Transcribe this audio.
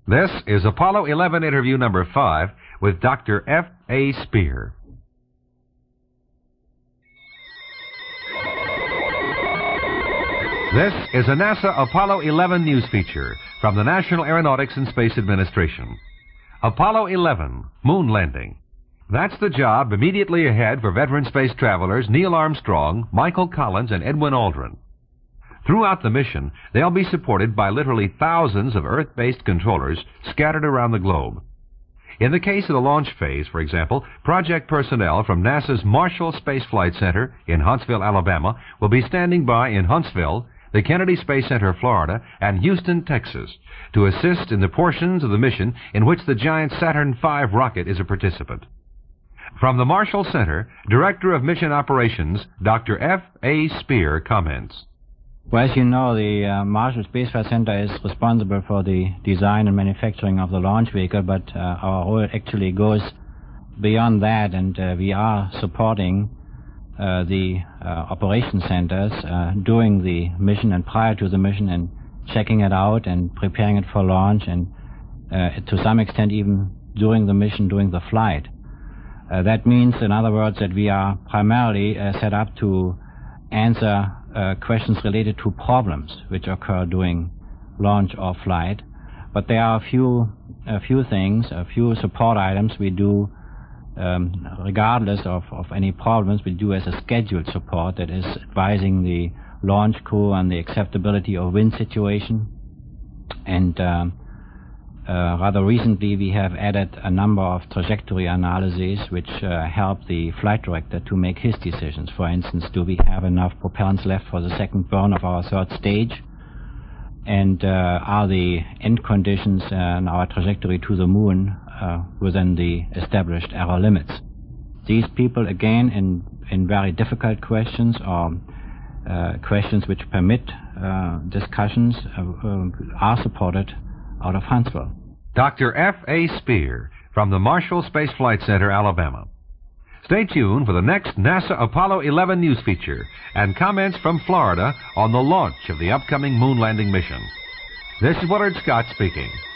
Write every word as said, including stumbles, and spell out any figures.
This is Apollo eleven interview number five with Doctor F A Speer. This is a NASA Apollo eleven news feature from the National Aeronautics and Space Administration. Apollo eleven, moon landing. That's the job immediately ahead for veteran space travelers Neil Armstrong, Michael Collins, and Edwin Aldrin. Throughout the mission, they'll be supported by literally thousands of Earth-based controllers scattered around the globe. In the case of the launch phase, for example, project personnel from NASA's Marshall Space Flight Center in Huntsville, Alabama, will be standing by in Huntsville, the Kennedy Space Center, Florida, and Houston, Texas, to assist in the portions of the mission in which the giant Saturn five rocket is a participant. From the Marshall Center, Director of Mission Operations, Doctor F A Speer, comments. Well, as you know, the uh, Marshall Space Flight Center is responsible for the design and manufacturing of the launch vehicle, but uh, our role actually goes beyond that, and uh, we are supporting uh, the uh, operation centers uh, during the mission and prior to the mission, and checking it out and preparing it for launch, and uh, to some extent even during the mission, during the flight. Uh, that means, in other words, that we are primarily uh, set up to answer Uh, questions related to problems which occur during launch or flight, but there are a few a few things, a few support items we do um, regardless of, of any problems. We do as a scheduled support, that is advising the launch crew on the acceptability of wind situation, and um, uh, rather recently we have added a number of trajectory analyses which uh, help the flight director to make his decisions. For instance, do we have enough propellants left for the second burn of our third stage? And uh, are the end conditions and our trajectory to the moon uh, within the established error limits? These people, again, in, in very difficult questions, or uh, questions which permit uh, discussions, uh, uh, are supported out of Huntsville. Doctor F A Speer from the Marshall Space Flight Center, Alabama. Stay tuned for the next NASA Apollo eleven news feature and comments from Florida on the launch of the upcoming moon landing mission. This is Willard Scott speaking.